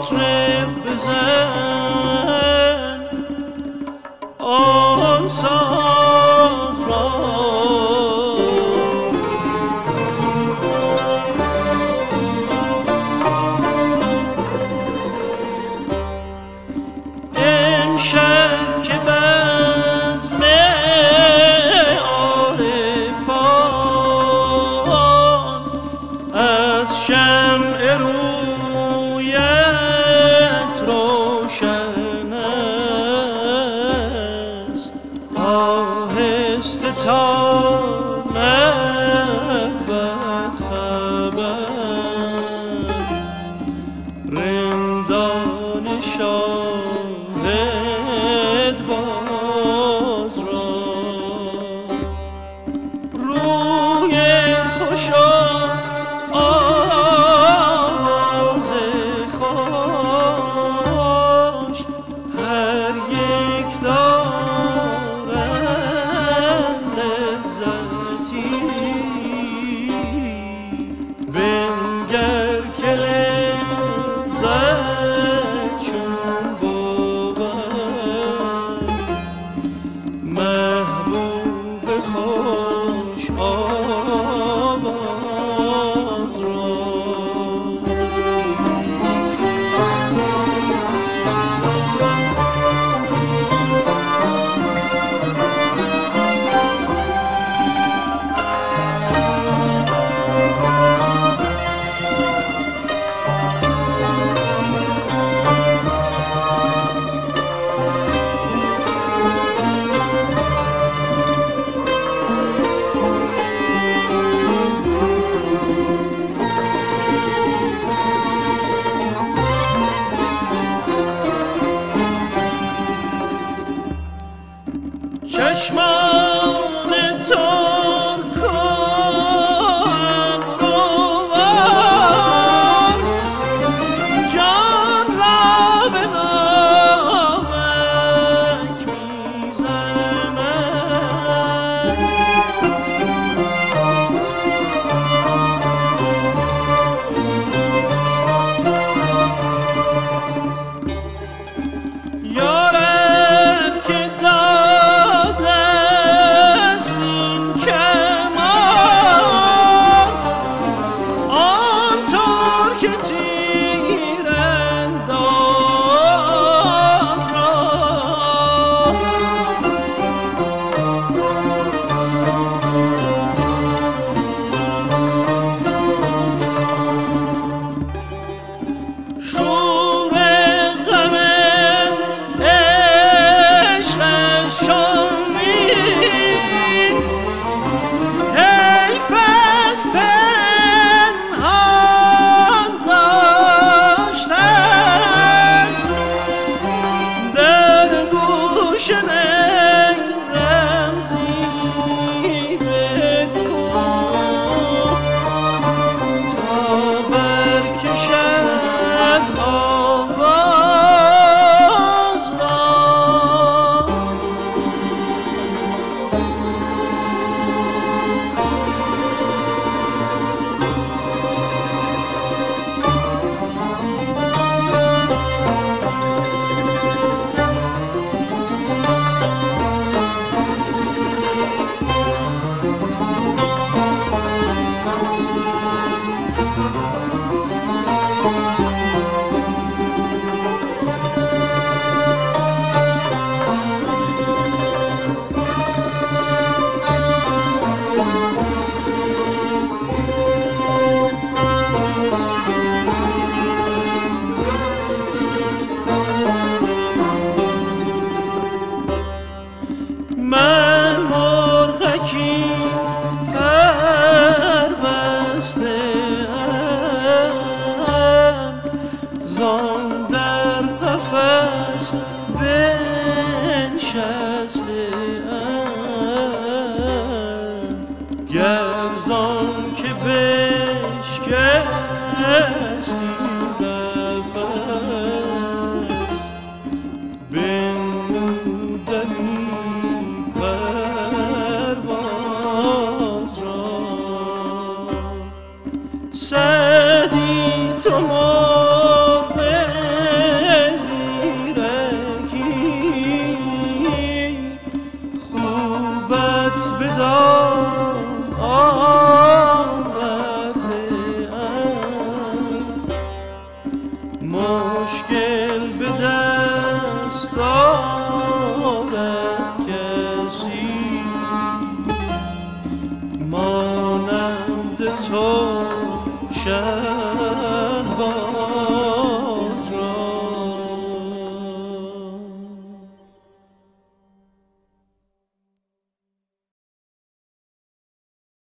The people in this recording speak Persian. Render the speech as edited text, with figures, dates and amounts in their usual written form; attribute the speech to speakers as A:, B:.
A: مطرب بزن آن ساز را امشب که بزم عارفان از شمع رویت روشن است آهسته تا نبود خبر رندان شاهد باز را روی خوشا آواز خوش هر یک دارند لذتی بنگر که لذت چون بود محبوب خوش آواز را چشمان ترک و ابروان جان را به نامک میزنند یارم که شور غم عشقش شمید حیف از پنهان داشتن در گوش نی رمزی بگو تا برکشد آواز را من مرغکی پربسته ام زان در قفس بنشسته ام گر زان که بشکستی قفس بنمودمی پرواز را سعدی تو مرغ باشی مانند تو شب